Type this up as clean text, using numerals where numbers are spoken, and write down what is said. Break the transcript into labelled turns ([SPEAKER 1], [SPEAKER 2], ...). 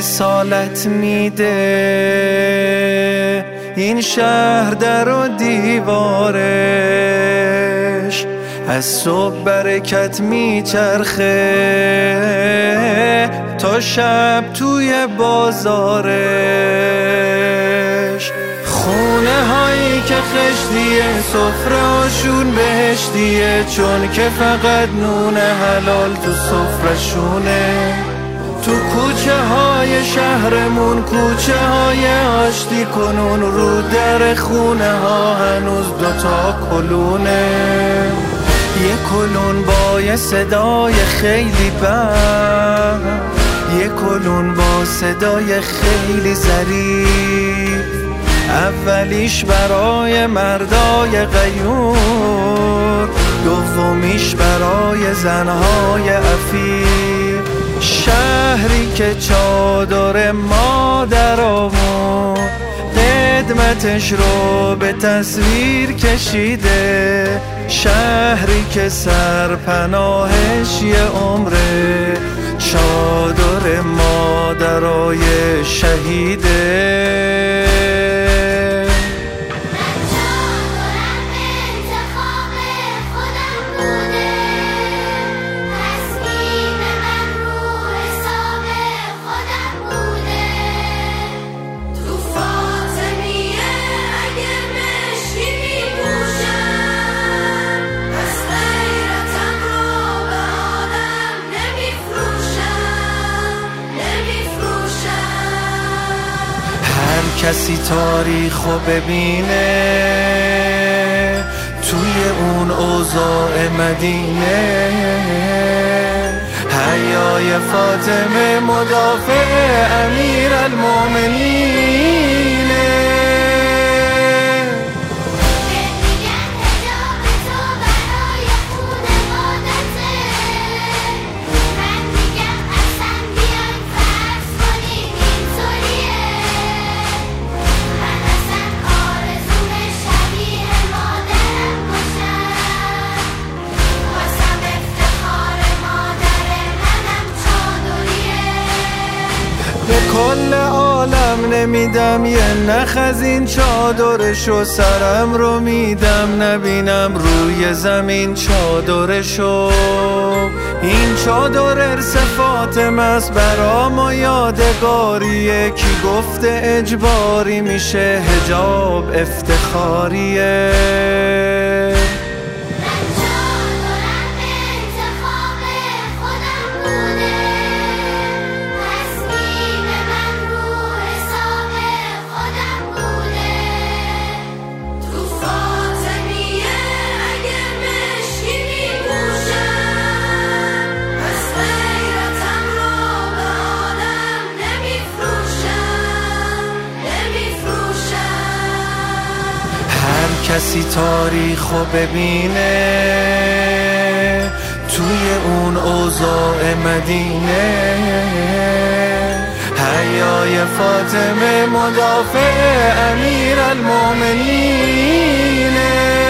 [SPEAKER 1] رسالت میده این شهر در و دیوارش از صبح برکت میچرخه تا شب توی بازارش. خونه هایی که خشتیه سفره هاشون بهشتیه چون که فقط نون حلال تو سفرشونه. تو کوچه های شهرمون کوچه های آشتی کنون رو در خونه ها هنوز 2 کلونه. یه کلون با یه صدای خیلی بد، یه کلون با صدای خیلی ظریف. اولیش برای مردای غیور، دومیش برای زنهای عفیف. شهری که چادر مادرامون خدمتش رو به تصویر کشیده. شهری که سرپناهش یه عمره چادر مادرای شهیده. کسی تاریخو ببینه توی اون اوضاع مدینه. حیای فاطمه مدافع امیرالمومنینه. به کل عالم نمیدم یه نخ از این چادرشو، سرم رو میدم نبینم روی زمین چادرشو. این چادر ارث فاطمه است برا ما یادگاریه، کی گفته اجباری میشه حجاب افتخاریه. کسی تاریخو ببینه توی اون اوضاع مدینه. حیای فاطمه مدافع امیرالمومنینه.